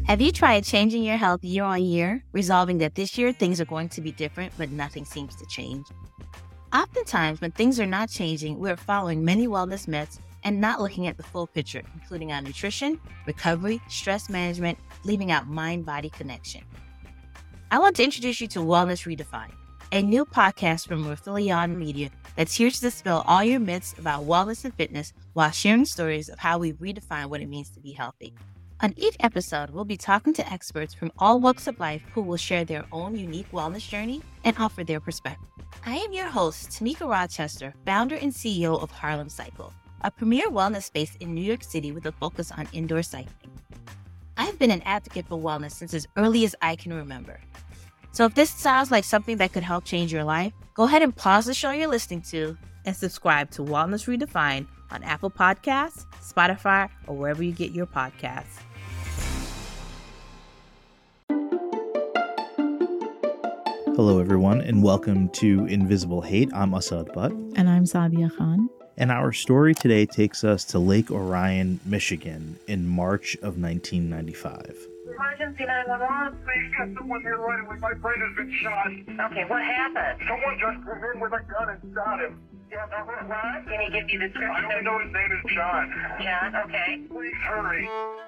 Have you tried changing your health year on year, resolving that this year things are going to be different, but nothing seems to change? Oftentimes, when things are not changing, we're following many wellness myths and not looking at the full picture, including our nutrition, recovery, stress management, leaving out mind-body connection. I want to introduce you to Wellness Redefined, a new podcast from Raphilion Media that's here to dispel all your myths about wellness and fitness while sharing stories of how we've redefined what it means to be healthy. On each episode, we'll be talking to experts from all walks of life who will share their own unique wellness journey and offer their perspective. I am your host, Tamika Rochester, founder and CEO of Harlem Cycle, a premier wellness space in New York City with a focus on indoor cycling. I've been an advocate for wellness since as early as I can remember. So if this sounds like something that could help change your life, go ahead and pause the show you're listening to and subscribe to Wellness Redefined on Apple Podcasts, Spotify, or wherever you get your podcasts. Hello, everyone, and welcome to Invisible Hate. I'm Asad Butt. And I'm Sadia Khan. And our story today takes us to Lake Orion, Michigan in March of 1995. Emergency 911. Please get someone here right away. My friend has been shot. Okay, what happened? Someone just came in with a gun and shot him. Yeah, what? Can he give you the I description? only know his name is John. John, okay. Please hurry.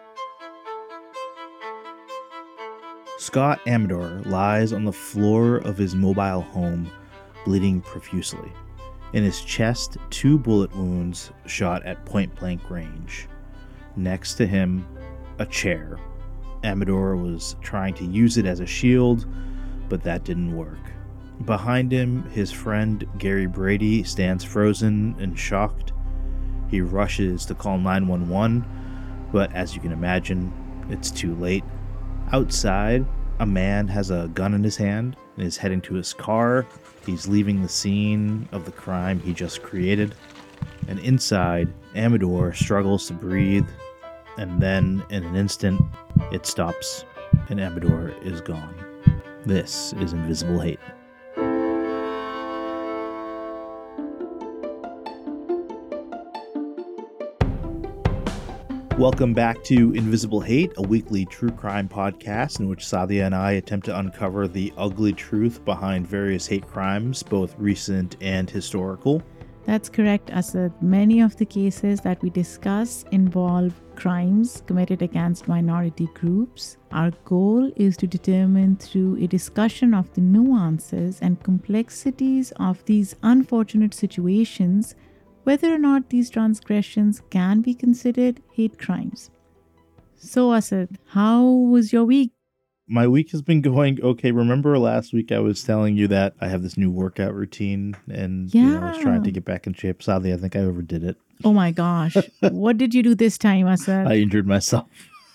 Scott Amador lies on the floor of his mobile home, bleeding profusely. In his chest, 2 bullet wounds shot at point-blank range. Next to him, a chair. Amador was trying to use it as a shield, but that didn't work. Behind him, his friend Gary Brady stands frozen and shocked. He rushes to call 911, but as you can imagine, it's too late. Outside, a man has a gun in his hand and is heading to his car. He's leaving the scene of the crime he just created. And inside, Amador struggles to breathe, and then, in an instant, it stops, and Amador is gone. This is Invisible Hate. Welcome back to Invisible Hate, a weekly true crime podcast in which Sadia and I attempt to uncover the ugly truth behind various hate crimes, both recent and historical. That's correct, Asad. Many of the cases that we discuss involve crimes committed against minority groups. Our goal is to determine through a discussion of the nuances and complexities of these unfortunate situations whether or not these transgressions can be considered hate crimes. So, Asad, how was your week? My week has been going okay. Remember last week I was telling you that I have this new workout routine and I was trying to get back in shape. Sadly, I think I overdid it. Oh my gosh. What did you do this time, Asad? I injured myself.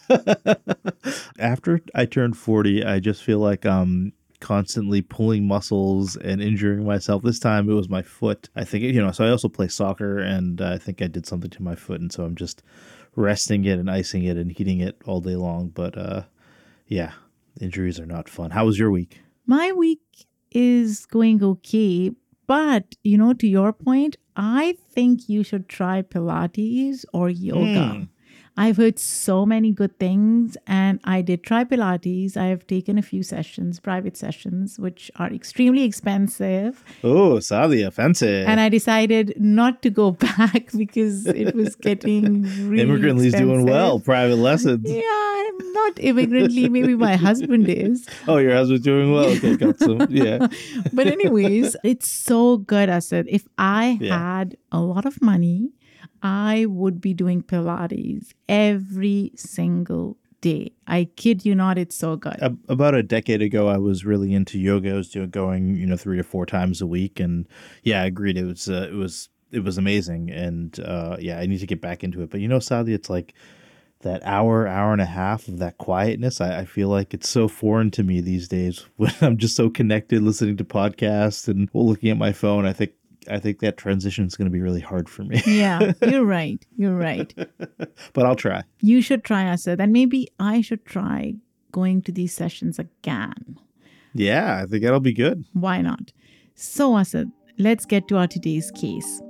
After I turned 40, I just feel like I'm constantly pulling muscles and injuring myself. This time it was my foot. I think, so I also play soccer and I think I did something to my foot. And so I'm just resting it and icing it and heating it all day long. But yeah, injuries are not fun. How was your week? My week is going okay. But, to your point, I think you should try Pilates or yoga. I've heard so many good things, and I did try Pilates. I have taken a few sessions, private sessions, which are extremely expensive. Oh, Sadia, fancy. And I decided not to go back because it was getting really Immigrantly's expensive. doing well, private lessons. Yeah, I'm not immigrantly. Maybe my husband is. Oh, your husband's doing well. Okay, got some. Yeah. But anyways, it's so good, Asad. If I had a lot of money, I would be doing Pilates every single day. I kid you not, it's so good. About a decade ago, I was really into yoga. I was going, 3 to 4 times a week, and yeah, I agreed. It was amazing, and I need to get back into it. But sadly, it's like that hour and a half of that quietness. I feel like it's so foreign to me these days when I'm just so connected, listening to podcasts and looking at my phone. I think that transition is going to be really hard for me. Yeah, you're right. You're right. But I'll try. You should try, Asad. And maybe I should try going to these sessions again. Yeah, I think that'll be good. Why not? So, Asad, let's get to our today's case.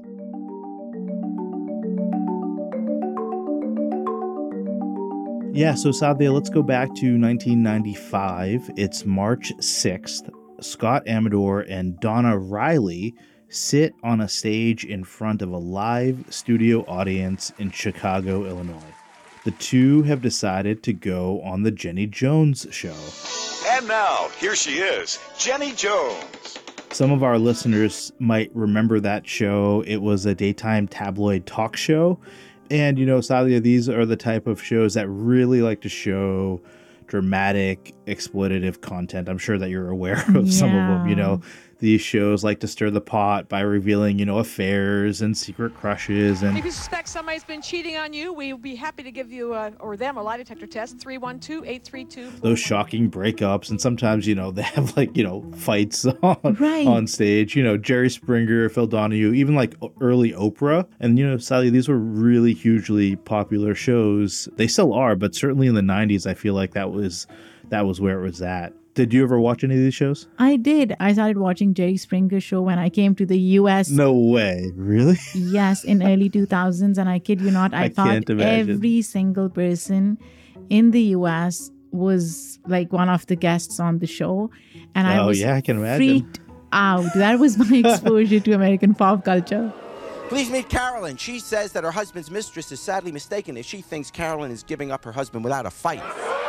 Yeah, so Sadia, let's go back to 1995. It's March 6th. Scott Amador and Donna Riley sit on a stage in front of a live studio audience in Chicago, Illinois. The two have decided to go on the Jenny Jones Show. And now, here she is, Jenny Jones. Some of our listeners might remember that show. It was a daytime tabloid talk show. And, you know, Sadia, these are the type of shows that really like to show dramatic, exploitative content. I'm sure that you're aware of some of them. You know, these shows like to stir the pot by revealing, you know, affairs and secret crushes. And if you suspect somebody's been cheating on you, we'll be happy to give you or them a lie detector test. 312-832. Those shocking breakups. And sometimes, you know, they have like, you know, fights on stage. You know, Jerry Springer, Phil Donahue, even like early Oprah. And, you know, Sally, these were really hugely popular shows. They still are, but certainly in the 90s, I feel like that was where it was at. Did you ever watch any of these shows? I did. I started watching Jerry Springer show when I came to the U.S. No way. Really? Yes, in early 2000s. And I kid you not, I thought every single person in the U.S. was like one of the guests on the show. And I was I can imagine. Freaked out. That was my exposure to American pop culture. Please meet Carolyn. She says that her husband's mistress is sadly mistaken if she thinks Carolyn is giving up her husband without a fight.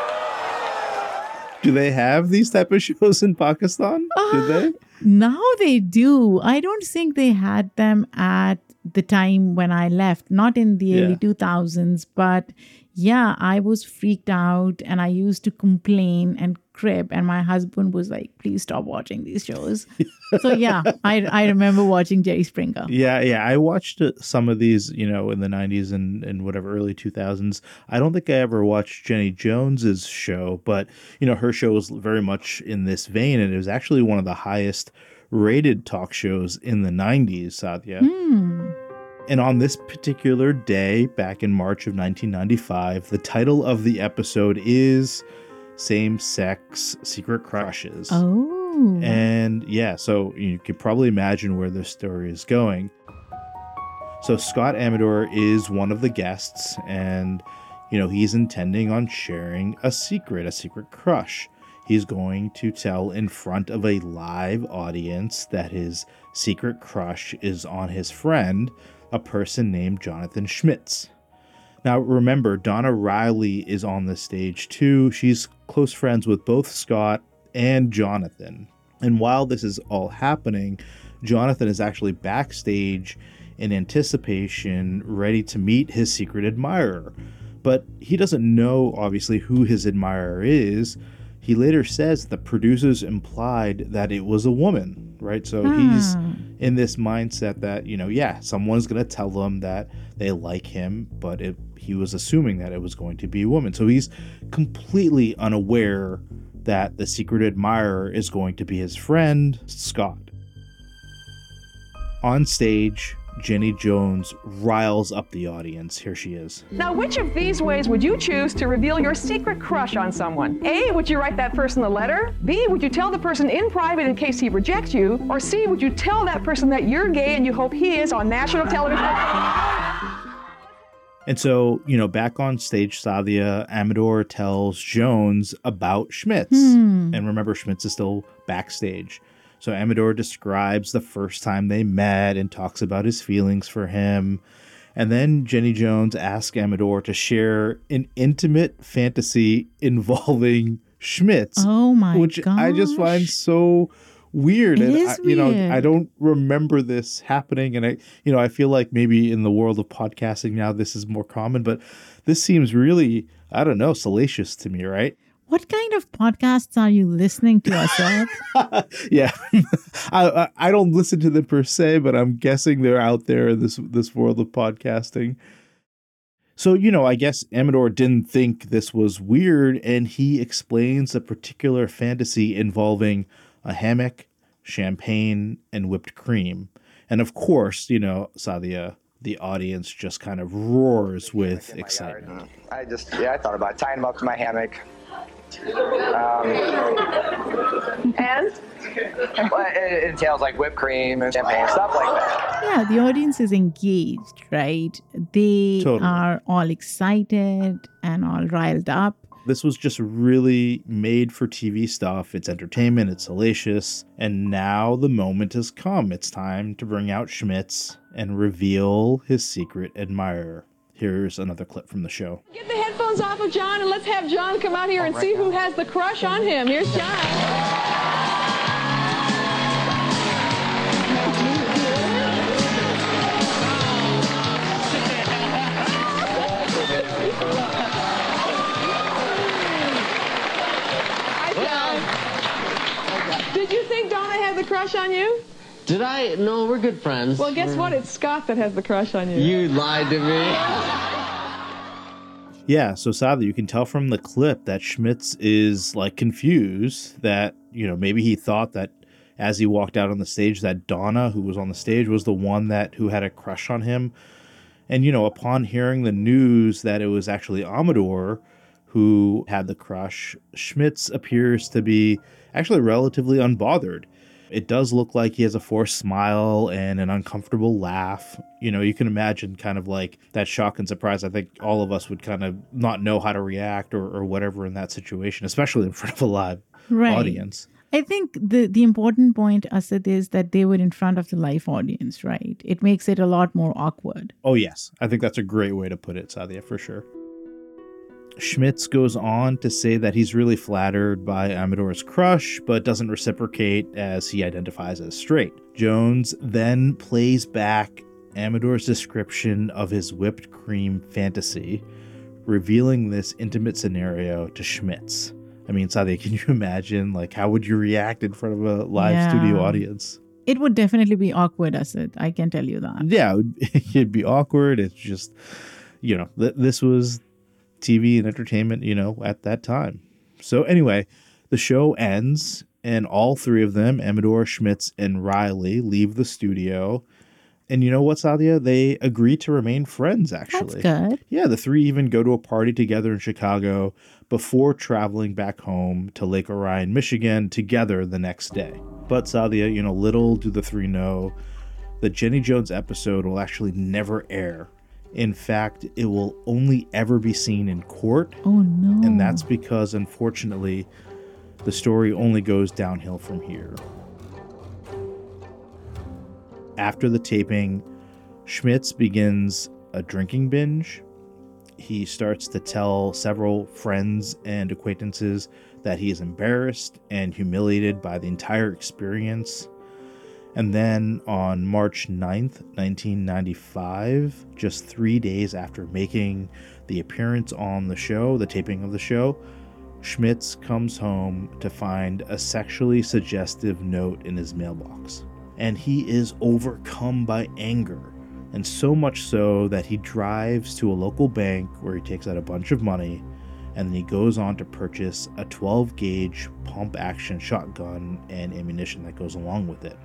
Do they have these type of shows in Pakistan? Do they? Now they do. I don't think they had them at the time when I left, not in the early 2000s, but yeah, I was freaked out and I used to complain and crib, and my husband was like, please stop watching these shows. So yeah, I remember watching Jerry Springer. Yeah. I watched some of these, you know, in the 90s and whatever, early 2000s. I don't think I ever watched Jenny Jones's show, but, you know, her show was very much in this vein, and it was actually one of the highest rated talk shows in the 90s, Sadia. And on this particular day, back in March of 1995, the title of the episode is Same-Sex Secret Crushes. Oh. And yeah, so you could probably imagine where this story is going. So Scott Amador is one of the guests, and, you know, he's intending on sharing a secret crush. He's going to tell in front of a live audience that his secret crush is on his friend, a person named Jonathan Schmitz. Now, remember, Donna Riley is on the stage too. She's close friends with both Scott and Jonathan. And while this is all happening, Jonathan is actually backstage in anticipation, ready to meet his secret admirer. But he doesn't know, obviously, who his admirer is. He later says the producers implied that it was a woman, right? So he's in this mindset that, you know, yeah, someone's going to tell them that they like him, but he was assuming that it was going to be a woman. So he's completely unaware that the secret admirer is going to be his friend, Scott. On stage, Jenny Jones riles up the audience. Here she is. Now, which of these ways would you choose to reveal your secret crush on someone? A, would you write that person a letter? B, would you tell the person in private in case he rejects you? Or C, would you tell that person that you're gay and you hope he is on national television? And so, you know, back on stage, Sadia, Amador tells Jones about Schmitz. And remember, Schmitz is still backstage. So Amador describes the first time they met and talks about his feelings for him. And then Jenny Jones asks Amador to share an intimate fantasy involving Schmitz. Oh my which gosh. I just find so weird. It And is you know, weird. I don't remember this happening. And I feel like maybe in the world of podcasting now this is more common, but this seems really, I don't know, salacious to me, right? What kind of podcasts are you listening to, Asad? Yeah, I don't listen to them per se, but I'm guessing they're out there in this world of podcasting. So, you know, I guess Amador didn't think this was weird, and he explains a particular fantasy involving a hammock, champagne, and whipped cream. And of course, you know, Sadia, the audience just kind of roars with excitement. I thought about tying him up to my hammock. And? It entails like whipped cream and champagne, stuff like that. Yeah, the audience is engaged, right? They Totally. are all excited and all riled up. This was just really made for TV stuff. It's entertainment, it's salacious, and now the moment has come. It's time to bring out Schmitz and reveal his secret admirer. Here's another clip from the show. Get the headphones off of John and let's have John come out here and see who has the crush on him. Here's John. Did you think Donna had the crush on you? Did I? No, we're good friends. Well, guess what? It's Scott that has the crush on you. You lied to me. Yeah, so sadly, you can tell from the clip that Schmitz is like confused that, you know, maybe he thought that as he walked out on the stage that Donna, who was on the stage, was the one who had a crush on him. And, you know, upon hearing the news that it was actually Amador who had the crush, Schmitz appears to be actually relatively unbothered. It does look like he has a forced smile and an uncomfortable laugh. You know, you can imagine kind of like that shock and surprise. I think all of us would kind of not know how to react or whatever in that situation, especially in front of a live audience. I think the important point, Asad, is that they were in front of the live audience, right? It makes it a lot more awkward. Oh, yes. I think that's a great way to put it, Sadia, for sure. Schmitz goes on to say that he's really flattered by Amador's crush, but doesn't reciprocate as he identifies as straight. Jones then plays back Amador's description of his whipped cream fantasy, revealing this intimate scenario to Schmitz. I mean, Sadia, can you imagine, like, how would you react in front of a live studio audience? It would definitely be awkward, Asad. I can tell you that. Yeah, it'd be awkward. It's just, you know, this was TV and entertainment, you know, at that time. So anyway, the show ends and all three of them, Amador, Schmitz, and Riley, leave the studio. And you know what, Sadia? They agree to remain friends, actually. That's good. Yeah, the three even go to a party together in Chicago before traveling back home to Lake Orion, Michigan, together the next day. But Sadia, you know, little do the three know that Jenny Jones episode will actually never air. In fact, it will only ever be seen in court. Oh, no. And that's because, unfortunately, the story only goes downhill from here. After the taping, Schmitz begins a drinking binge. He starts to tell several friends and acquaintances that he is embarrassed and humiliated by the entire experience. And then on March 9th, 1995, just 3 days after making the appearance on the show, the taping of the show, Schmitz comes home to find a sexually suggestive note in his mailbox. And he is overcome by anger, and so much so that he drives to a local bank where he takes out a bunch of money, and then he goes on to purchase a 12-gauge pump-action shotgun and ammunition that goes along with it.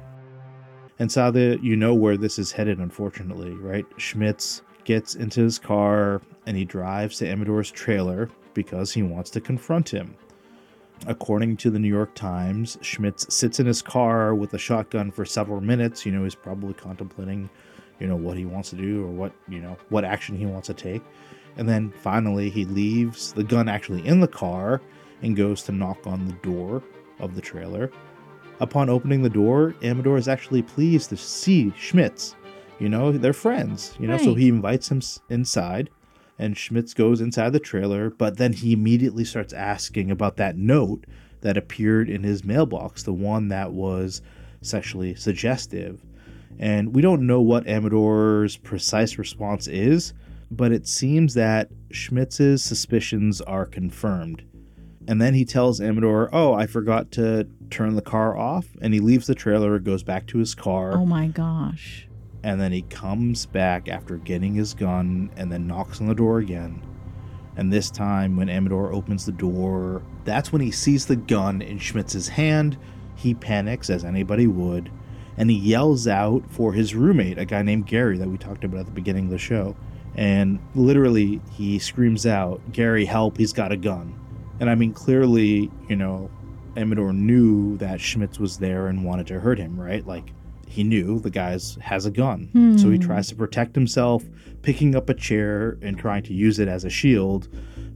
And Sadia, you know where this is headed, unfortunately, right? Schmitz gets into his car and he drives to Amador's trailer because he wants to confront him. According to the New York Times, Schmitz sits in his car with a shotgun for several minutes. You know, he's probably contemplating, you know, what he wants to do or what action he wants to take. And then finally he leaves the gun actually in the car and goes to knock on the door of the trailer. Upon opening the door, Amador is actually pleased to see Schmitz. You know, they're friends, you know, right. So he invites him inside, and Schmitz goes inside the trailer, but then he immediately starts asking about that note that appeared in his mailbox, the one that was sexually suggestive. And we don't know what Amador's precise response is, but it seems that Schmitz's suspicions are confirmed. And then he tells Amador, oh, I forgot to turn the car off. And he leaves the trailer, goes back to his car. Oh my gosh. And then he comes back after getting his gun and then knocks on the door again. And this time when Amador opens the door, that's when he sees the gun in Schmitz's hand. He panics, as anybody would. And he yells out for his roommate, a guy named Gary that we talked about at the beginning of the show. And literally he screams out, Gary, help, he's got a gun. And I mean, clearly, you know, Amador knew that Schmitz was there and wanted to hurt him, right? Like, he knew the guy has a gun. So he tries to protect himself, picking up a chair and trying to use it as a shield.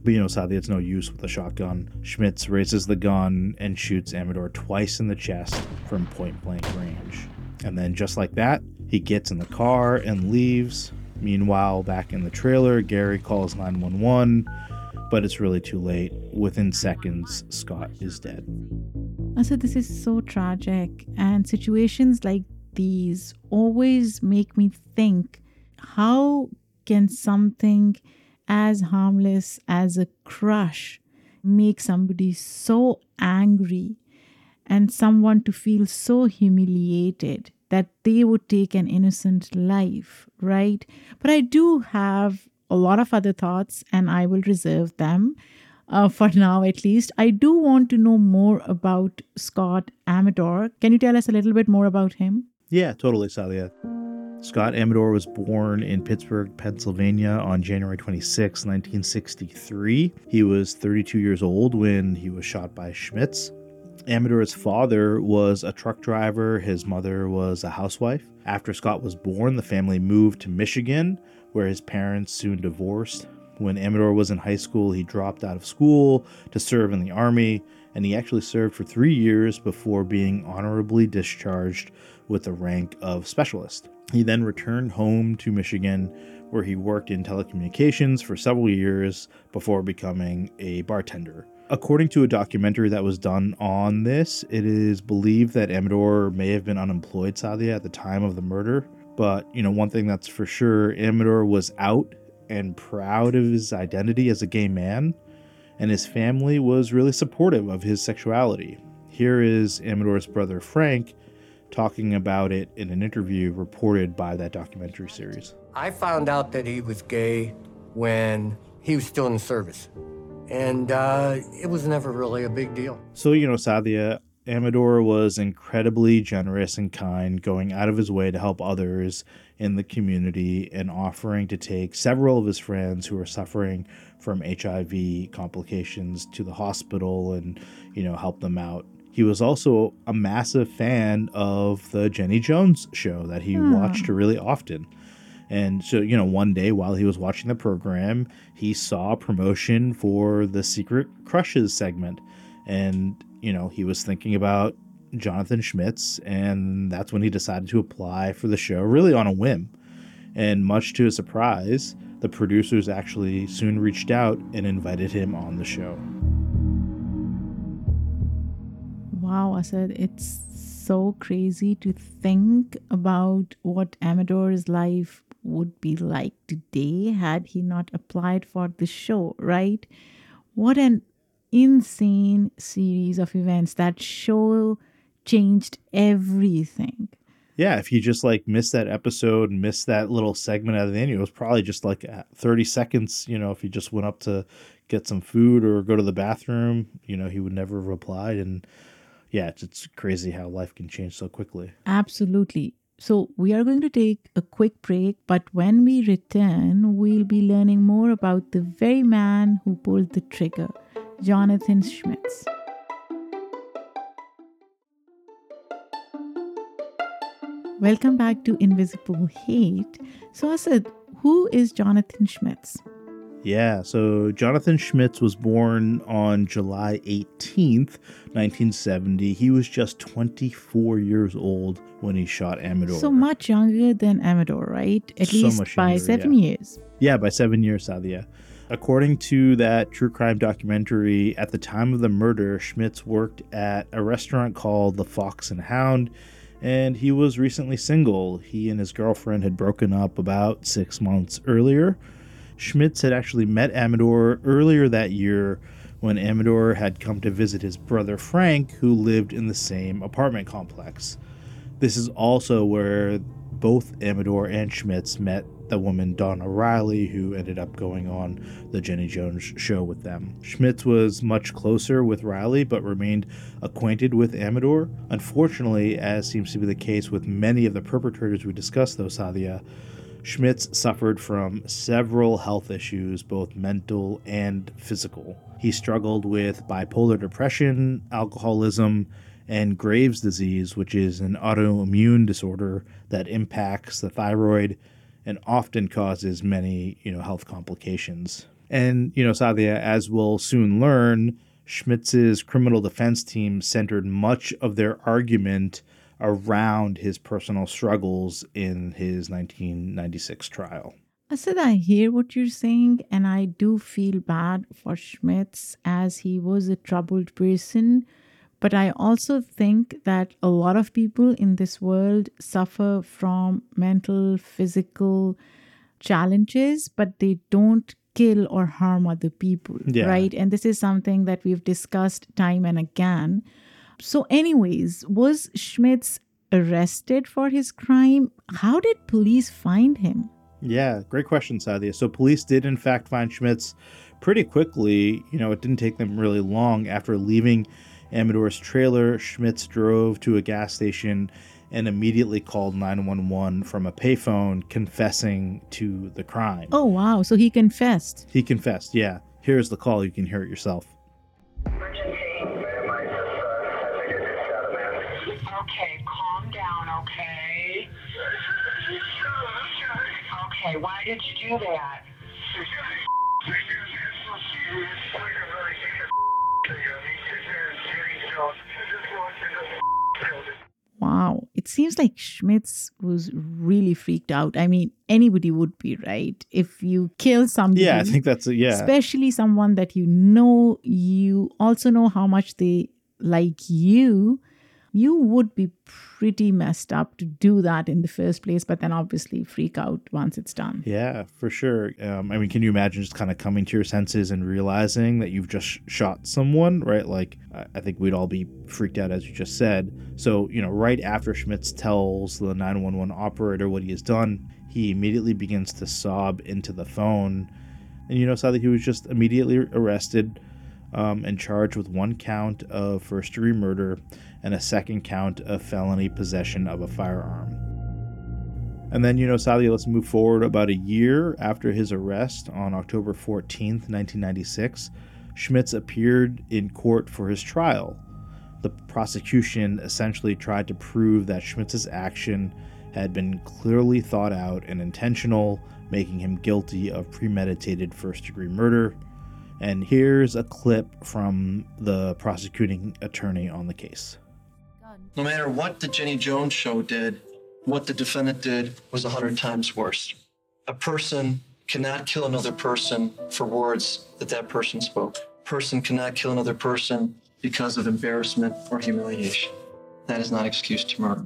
But, sadly, it's no use with a shotgun. Schmitz raises the gun and shoots Amador twice in the chest from point-blank range. And then just like that, he gets in the car and leaves. Meanwhile, back in the trailer, Gary calls 911, but it's really too late. Within seconds, Scott is dead. So this is so tragic, and situations like these always make me think, how can something as harmless as a crush make somebody so angry and someone to feel so humiliated that they would take an innocent life, right? But I do have a lot of other thoughts, and I will reserve them for now at least. I do want to know more about Scott Amador. Can you tell us a little bit more about him? Yeah, totally, Sadia. Scott Amador was born in Pittsburgh, Pennsylvania on January 26, 1963. He was 32 years old when he was shot by Schmitz. Amador's father was a truck driver. His mother was a housewife. After Scott was born, the family moved to Michigan, where his parents soon divorced. When Amador was in high school, he dropped out of school to serve in the Army, and he actually served for 3 years before being honorably discharged with the rank of specialist. He then returned home to Michigan, where he worked in telecommunications for several years before becoming a bartender. According to a documentary that was done on this, it is believed that Amador may have been unemployed, Sadia, at the time of the murder. But, one thing that's for sure, Amador was out and proud of his identity as a gay man, and his family was really supportive of his sexuality. Here is Amador's brother Frank talking about it in an interview reported by that documentary series. I found out that he was gay when he was still in the service, and it was never really a big deal. So, Sadia, Amador was incredibly generous and kind, going out of his way to help others in the community and offering to take several of his friends who were suffering from HIV complications to the hospital and, help them out. He was also a massive fan of the Jenny Jones show that he watched really often. And so, one day while he was watching the program, he saw a promotion for the Secret Crushes segment. And, he was thinking about Jonathan Schmitz, and that's when he decided to apply for the show, really on a whim. And much to his surprise, the producers actually soon reached out and invited him on the show. Wow, Asad, it's so crazy to think about what Amador's life would be like today had he not applied for the show, right? What an insane series of events. That show changed everything. Yeah, if you just missed that episode and missed that little segment at the end, it was probably just 30 seconds, if you just went up to get some food or go to the bathroom, he would never have applied. And yeah, it's crazy how life can change so quickly. Absolutely. So we are going to take a quick break, but when we return, we'll be learning more about the very man who pulled the trigger, Jonathan Schmitz. Welcome back to Invisible Hate. So Asad, who is Jonathan Schmitz? Yeah, so Jonathan Schmitz was born on July 18th, 1970. He was just 24 years old when he shot Amador. So much younger than Amador, right? At least by 7 years. Yeah, by 7 years, Sadia. According to that true crime documentary, at the time of the murder, Schmitz worked at a restaurant called The Fox and Hound, and he was recently single. He and his girlfriend had broken up about 6 months earlier. Schmitz had actually met Amador earlier that year when Amador had come to visit his brother Frank, who lived in the same apartment complex. This is also where both Amador and Schmitz met the woman Donna Riley, who ended up going on the Jenny Jones show with them. Schmitz was much closer with Riley, but remained acquainted with Amador. Unfortunately, as seems to be the case with many of the perpetrators we discussed, though, Sadia, Schmitz suffered from several health issues, both mental and physical. He struggled with bipolar depression, alcoholism, and Graves' disease, which is an autoimmune disorder that impacts the thyroid and often causes many, health complications. And, Sadia, as we'll soon learn, Schmitz's criminal defense team centered much of their argument around his personal struggles in his 1996 trial. Asad, I hear what you're saying, and I do feel bad for Schmitz as he was a troubled person. But I also think that a lot of people in this world suffer from mental, physical challenges, but they don't kill or harm other people, right? And this is something that we've discussed time and again. So anyways, was Schmitz arrested for his crime? How did police find him? Yeah, great question, Sadia. So police did, in fact, find Schmitz pretty quickly. It didn't take them really long. After leaving Amador's trailer, Schmitz drove to a gas station and immediately called 911 from a payphone, confessing to the crime. Oh, wow. So he confessed. He confessed, yeah. Here's the call. You can hear it yourself. Okay, calm down, okay? Okay, why did you do that? Wow. It seems like Schmitz was really freaked out. I mean, anybody would be, right? If you kill somebody. Yeah, I think that's it, yeah. Especially someone that you also know how much they like you would be pretty messed up to do that in the first place, but then obviously freak out once it's done. Yeah, for sure. Can you imagine just kind of coming to your senses and realizing that you've just shot someone, right? Like, I think we'd all be freaked out, as you just said. So, right after Schmitz tells the 911 operator what he has done, he immediately begins to sob into the phone. And, saw that he was just immediately arrested and charged with one count of first-degree murder and a second count of felony possession of a firearm. And then, Sadia, let's move forward about a year after his arrest on October 14th, 1996. Schmitz appeared in court for his trial. The prosecution essentially tried to prove that Schmitz's action had been clearly thought out and intentional, making him guilty of premeditated first-degree murder. And here's a clip from the prosecuting attorney on the case. No matter what the Jenny Jones show did, what the defendant did was 100 times worse. A person cannot kill another person for words that person spoke. A person cannot kill another person because of embarrassment or humiliation. That is not excuse to murder.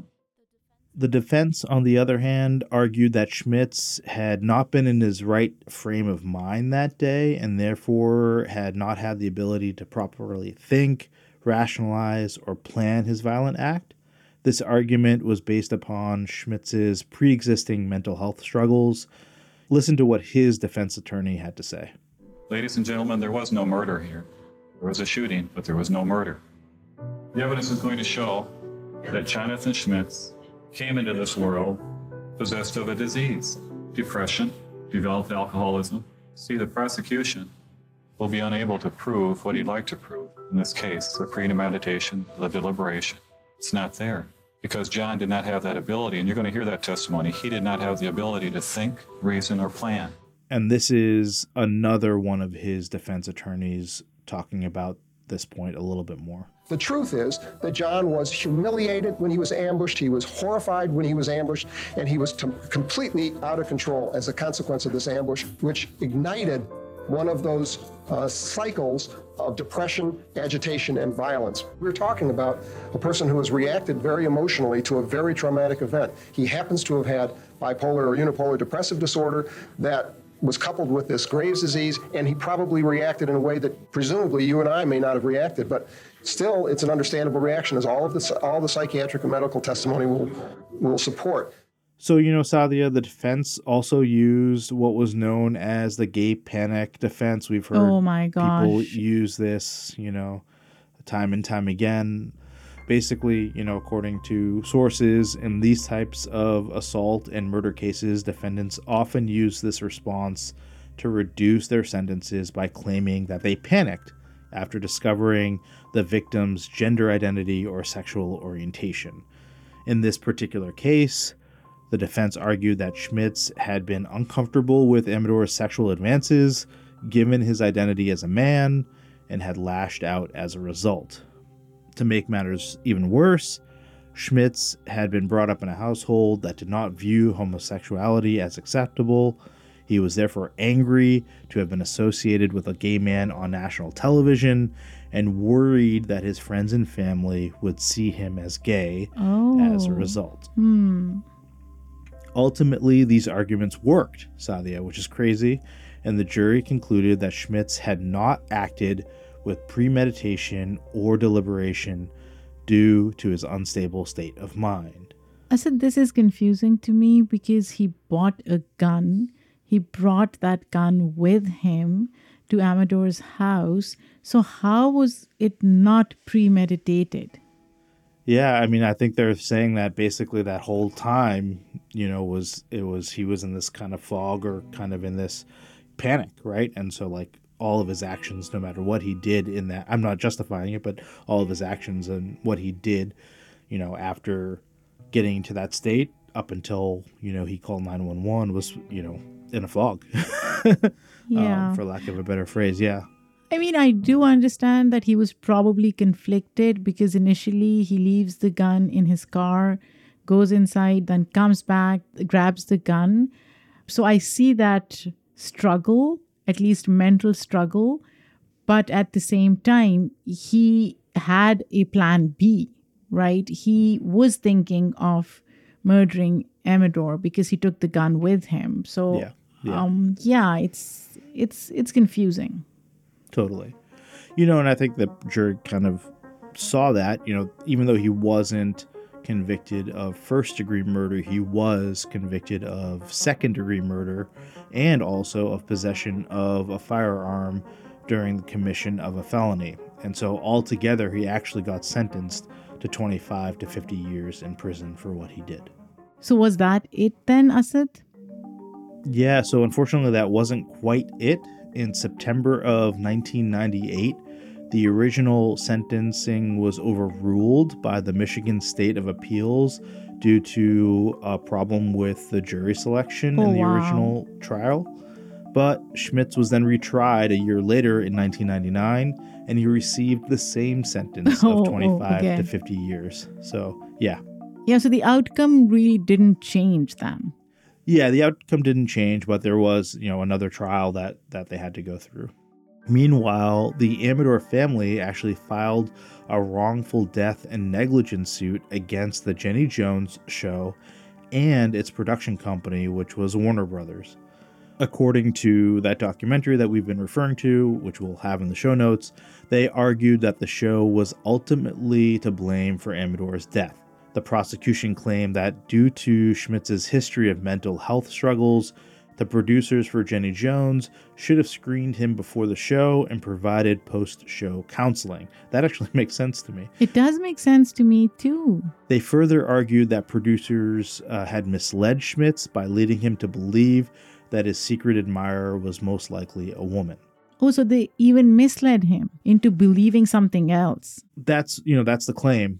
The defense, on the other hand, argued that Schmitz had not been in his right frame of mind that day and therefore had not had the ability to properly think, rationalize, or plan his violent act. This argument was based upon Schmitz's pre-existing mental health struggles. Listen to what his defense attorney had to say. Ladies and gentlemen, there was no murder here. There was a shooting, but there was no murder. The evidence is going to show that Jonathan Schmitz came into this world possessed of a disease, depression, developed alcoholism. See, the prosecution will be unable to prove what he'd like to prove. In this case, the premeditation, the deliberation. It's not there because John did not have that ability. And you're going to hear that testimony. He did not have the ability to think, reason, or plan. And this is another one of his defense attorneys talking about this point a little bit more. The truth is that John was humiliated when he was ambushed, he was horrified when he was ambushed, and he was completely out of control as a consequence of this ambush, which ignited one of those cycles of depression, agitation, and violence. We're talking about a person who has reacted very emotionally to a very traumatic event. He happens to have had bipolar or unipolar depressive disorder that was coupled with this Graves' disease, and he probably reacted in a way that presumably you and I may not have reacted, but still it's an understandable reaction, as all the psychiatric and medical testimony will support. So, Sadia, the defense also used what was known as the gay panic defense. We've heard people use this, time and time again. Basically, according to sources, in these types of assault and murder cases, defendants often use this response to reduce their sentences by claiming that they panicked after discovering the victim's gender identity or sexual orientation. In this particular case, the defense argued that Schmitz had been uncomfortable with Amador's sexual advances, given his identity as a man and had lashed out as a result. To make matters even worse, Schmitz had been brought up in a household that did not view homosexuality as acceptable. He was therefore angry to have been associated with a gay man on national television and worried that his friends and family would see him as gay as a result. Ultimately, these arguments worked, Sadia, which is crazy, and the jury concluded that Schmitz had not acted with premeditation or deliberation due to his unstable state of mind. I said this is confusing to me because he bought a gun. He brought that gun with him to Amador's house. So how was it not premeditated? Yeah, I mean, I think they're saying that basically that whole time, he was in this kind of fog or kind of in this panic, right? And so like all of his actions, no matter what he did in that, I'm not justifying it, but all of his actions and what he did, after getting to that state up until, he called 911 was, in a fog, for lack of a better phrase. Yeah. I mean, I do understand that he was probably conflicted because initially he leaves the gun in his car, goes inside, then comes back, grabs the gun. So I see that struggle, at least mental struggle. But at the same time, he had a plan B, right? He was thinking of murdering Amador because he took the gun with him. So, it's confusing. Totally. And I think the jury kind of saw that, even though he wasn't convicted of first-degree murder, he was convicted of second-degree murder and also of possession of a firearm during the commission of a felony. And so altogether, he actually got sentenced to 25 to 50 years in prison for what he did. So was that it then, Asad? Yeah, so unfortunately that wasn't quite it. In September of 1998, the original sentencing was overruled by the Michigan State of Appeals due to a problem with the jury selection in the original trial. But Schmitz was then retried a year later in 1999, and he received the same sentence of 25 to 50 years. So, yeah. Yeah, so the outcome really didn't change then. Yeah, the outcome didn't change, but there was, another trial that they had to go through. Meanwhile, the Amador family actually filed a wrongful death and negligence suit against the Jenny Jones show and its production company, which was Warner Brothers. According to that documentary that we've been referring to, which we'll have in the show notes, they argued that the show was ultimately to blame for Amador's death. The prosecution claimed that due to Schmitz's history of mental health struggles, the producers for Jenny Jones should have screened him before the show and provided post-show counseling. That actually makes sense to me. It does make sense to me, too. They further argued that producers had misled Schmitz by leading him to believe that his secret admirer was most likely a woman. Oh, so they even misled him into believing something else. That's the claim,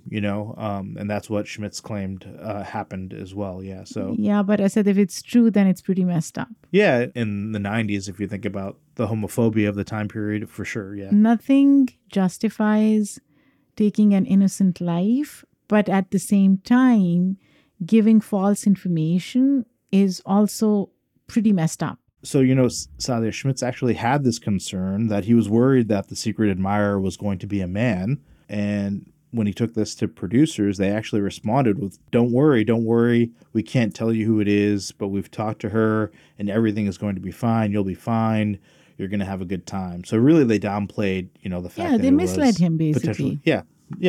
and that's what Schmitz claimed happened as well. Yeah. So. Yeah, but I said if it's true, then it's pretty messed up. Yeah. In the 90s, if you think about the homophobia of the time period, for sure. Yeah. Nothing justifies taking an innocent life, but at the same time, giving false information is also pretty messed up. So, Sadia, Schmitz actually had this concern that he was worried that the secret admirer was going to be a man. And when he took this to producers, they actually responded with, don't worry. We can't tell you who it is, but we've talked to her and everything is going to be fine. You'll be fine. You're going to have a good time. So really they downplayed, the fact that they misled him basically. Yeah,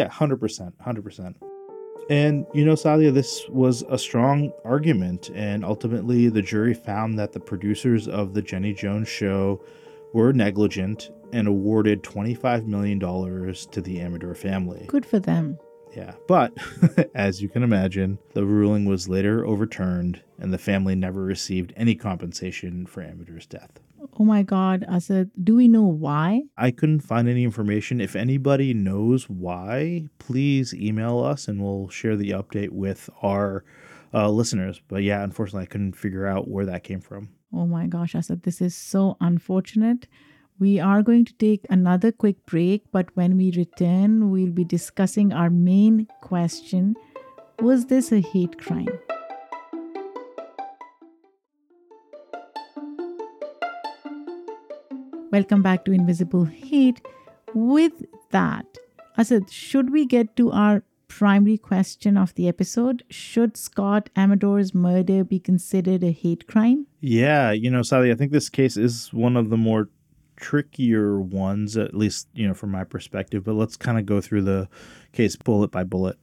100%. And, Sadia, this was a strong argument, and ultimately the jury found that the producers of the Jenny Jones show were negligent and awarded $25 million to the Amador family. Good for them. Yeah, but as you can imagine, the ruling was later overturned, and the family never received any compensation for Amador's death. Oh my God, Asad, do we know why? I couldn't find any information. If anybody knows why, please email us and we'll share the update with our listeners. But yeah, unfortunately, I couldn't figure out where that came from. Oh my gosh, Asad, this is so unfortunate. We are going to take another quick break, but when we return, we'll be discussing our main question. Was this a hate crime? Welcome back to Invisible Hate. With that, Asad, should we get to our primary question of the episode? Should Scott Amador's murder be considered a hate crime? Yeah, Sally, I think this case is one of the more trickier ones, at least, from my perspective. But let's kind of go through the case bullet by bullet.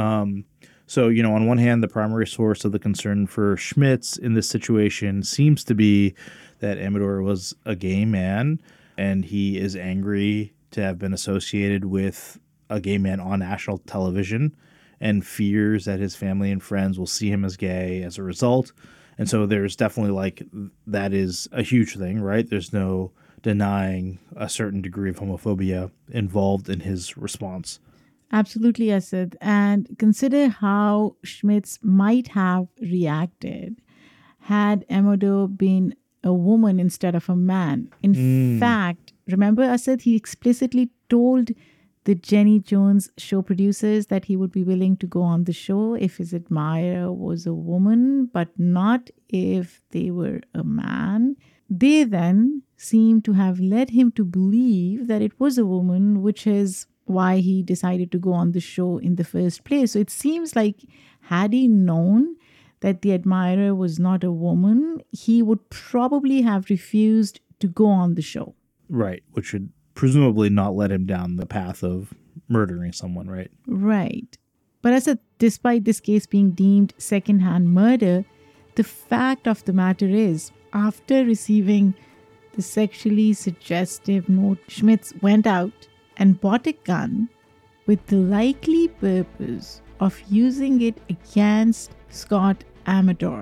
So, on one hand, the primary source of the concern for Schmitz in this situation seems to be that Amador was a gay man, and he is angry to have been associated with a gay man on national television and fears that his family and friends will see him as gay as a result. And so there's definitely that is a huge thing, right? There's no denying a certain degree of homophobia involved in his response. Absolutely, Asad. And consider how Schmitz might have reacted had Amador been a woman instead of a man. In fact, remember, Asad, he explicitly told the Jenny Jones show producers that he would be willing to go on the show if his admirer was a woman, but not if they were a man. They then seem to have led him to believe that it was a woman, which is why he decided to go on the show in the first place. So it seems like had he known that the admirer was not a woman, he would probably have refused to go on the show. Right, which would presumably not let him down the path of murdering someone, right? Right. But as despite this case being deemed secondhand murder, the fact of the matter is, after receiving the sexually suggestive note, Schmitz went out and bought a gun with the likely purpose of using it against Scott Amador.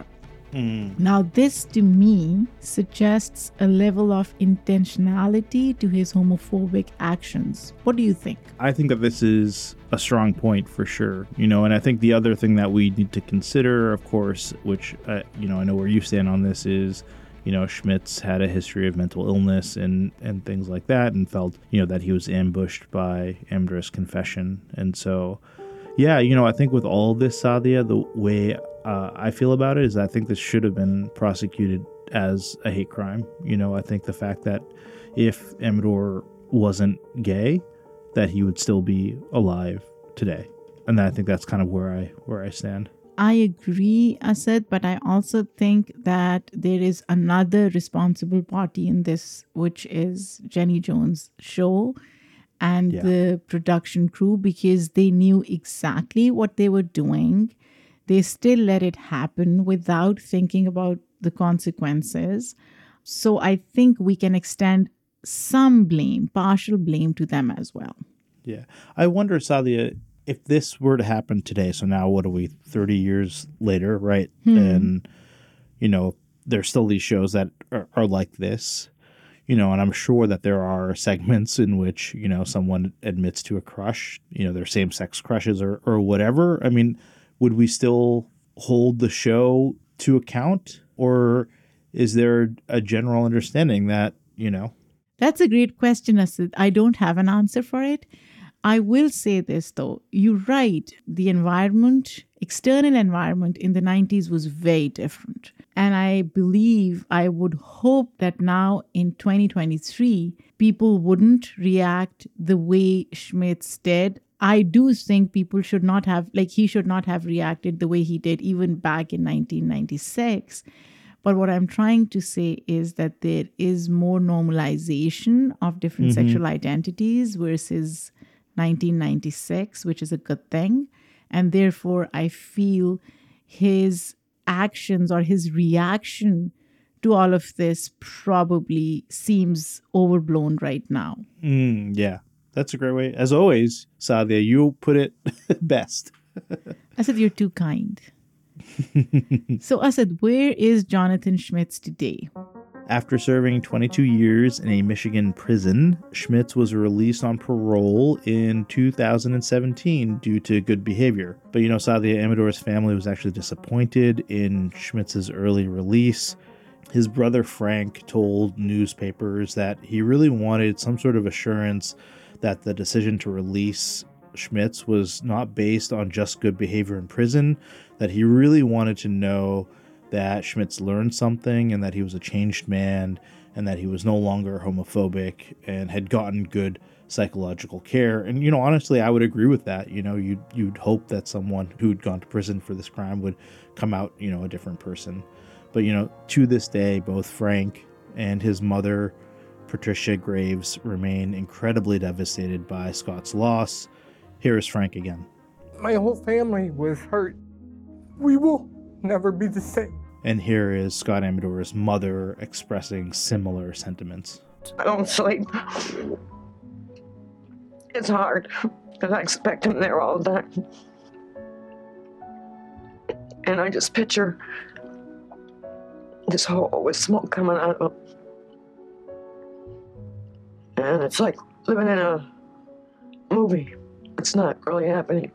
Now, this to me suggests a level of intentionality to his homophobic actions. What do you think? I think that this is a strong point for sure, and I think the other thing that we need to consider, of course, which, I know where you stand on this is, Schmitz had a history of mental illness and things like that, and felt, that he was ambushed by Amador's confession. And so, yeah, I think with all of this, Sadia, the way I feel about it is I think this should have been prosecuted as a hate crime. I think the fact that if Amador wasn't gay, that he would still be alive today. And I think that's kind of where I stand. I agree, Asad, but I also think that there is another responsible party in this, which is Jenny Jones' show and the production crew, because they knew exactly what they were doing. They still let it happen without thinking about the consequences. So I think we can extend some blame, partial blame, to them as well. Yeah. I wonder, Sadia, if this were to happen today, so now what are we, 30 years later, right? And, there's still these shows that are like this, and I'm sure that there are segments in which, someone admits to a crush, their same-sex crushes or whatever. I mean, would we still hold the show to account? Or is there a general understanding that, That's a great question, Asad. I don't have an answer for it. I will say this, though. You're right. The external environment in the 90s was very different. And I would hope that now in 2023, people wouldn't react the way Schmitz did. I do think he should not have reacted the way he did even back in 1996. But what I'm trying to say is that there is more normalization of different sexual identities versus 1996, which is a good thing. And therefore, I feel his actions or his reaction to all of this probably seems overblown right now. Yeah. That's a great way. As always, Sadia, you put it best. Asad, you're too kind. So, Asad, where is Jonathan Schmitz today? After serving 22 years in a Michigan prison, Schmitz was released on parole in 2017 due to good behavior. But, Sadia, Amador's family was actually disappointed in Schmitz's early release. His brother Frank told newspapers that he really wanted some sort of assurance that the decision to release Schmitz was not based on just good behavior in prison, that he really wanted to know that Schmitz learned something and that he was a changed man and that he was no longer homophobic and had gotten good psychological care. And, you know, honestly, I would agree with that. You know, you'd hope that someone who'd gone to prison for this crime would come out, you know, a different person. But, you know, to this day, both Frank and his mother, Patricia Graves, remain incredibly devastated by Scott's loss. Here is Frank again. My whole family was hurt. We will never be the same. And here is Scott Amador's mother expressing similar sentiments. I don't sleep. It's hard because I expect him there all the time. And I just picture this hole with smoke coming out of it. And it's like living in a movie. It's not really happening.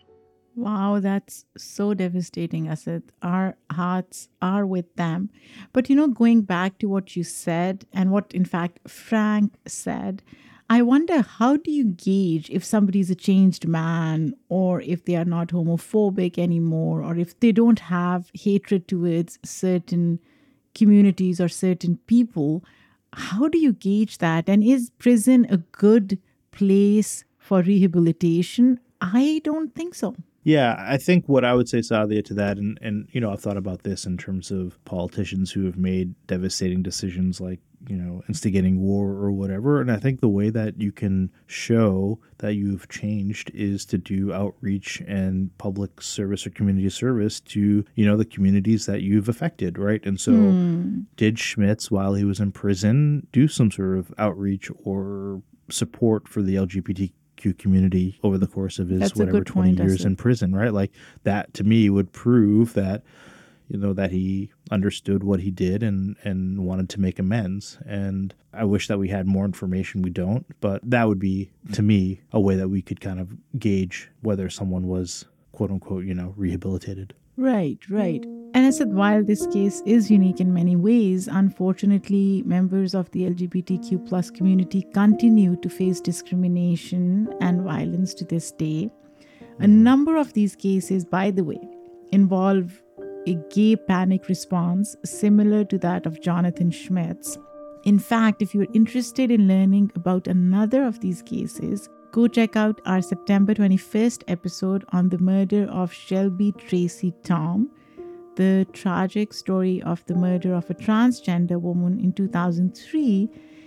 Wow, that's so devastating, Asad. Our hearts are with them. But, you know, going back to what you said and what, in fact, Frank said, I wonder, how do you gauge if somebody's a changed man or if they are not homophobic anymore or if they don't have hatred towards certain communities or certain people? How do you gauge that? And is prison a good place for rehabilitation? I don't think so. Yeah, I think what I would say, Sadia, to that, and you know, I've thought about this in terms of politicians who have made devastating decisions like, you know, instigating war or whatever. And I think the way that you can show that you've changed is to do outreach and public service or community service to, you know, the communities that you've affected, right? And so did Schmitz, while he was in prison, do some sort of outreach or support for the LGBTQ community over the course of his 20 years in prison, right? Like that to me would prove that, you know, that he understood what he did and wanted to make amends. And I wish that we had more information. We don't, but that would be, to me, a way that we could kind of gauge whether someone was, quote unquote, you know, rehabilitated. Right. And I said, while this case is unique in many ways, unfortunately, members of the LGBTQ plus community continue to face discrimination and violence to this day. A number of these cases, by the way, involve a gay panic response similar to that of Jonathan Schmitz. In fact, if you're interested in learning about another of these cases, go check out our September 21st episode on the murder of Shelby Tracy Tom, the tragic story of the murder of a transgender woman in 2003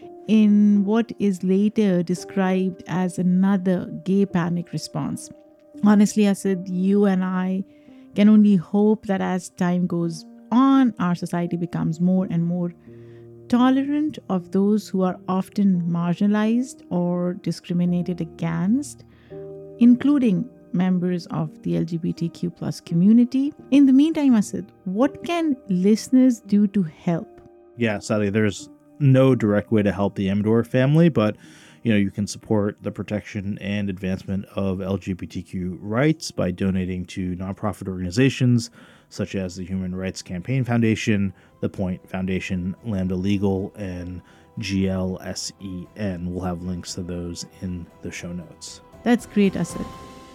in what is later described as another gay panic response. Honestly, Asad, you and I can only hope that as time goes on, our society becomes more and more tolerant of those who are often marginalized or discriminated against, including members of the LGBTQ plus community. In the meantime, Asad, what can listeners do to help? Yeah, sadly, there's no direct way to help the Amador family, but you know, you can support the protection and advancement of LGBTQ rights by donating to nonprofit organizations such as the Human Rights Campaign Foundation, the Point Foundation, Lambda Legal, and GLSEN. We'll have links to those in the show notes. That's great, Asad.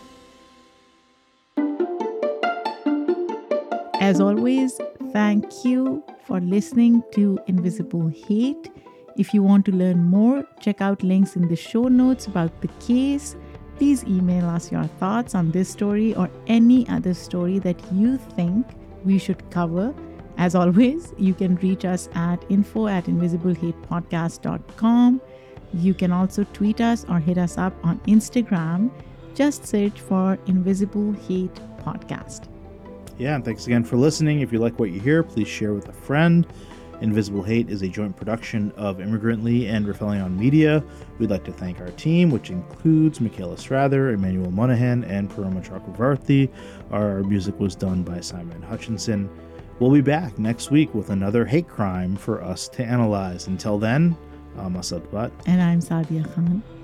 As always, thank you for listening to Invisible Hate. If you want to learn more, check out links in the show notes about the case. Please email us your thoughts on this story or any other story that you think we should cover. As always, you can reach us at info@invisiblehatepodcast.com. You can also tweet us or hit us up on Instagram. Just search for Invisible Hate Podcast. Yeah, and thanks again for listening. If you like what you hear, please share with a friend. Invisible Hate is a joint production of Immigrantly and Rafaelion Media. We'd like to thank our team, which includes Michaela Strather, Emmanuel Monahan, and Paroma Chakravarthi. Our music was done by Simon Hutchinson. We'll be back next week with another hate crime for us to analyze. Until then, I'm Asad Butt. And I'm Sadia Khan.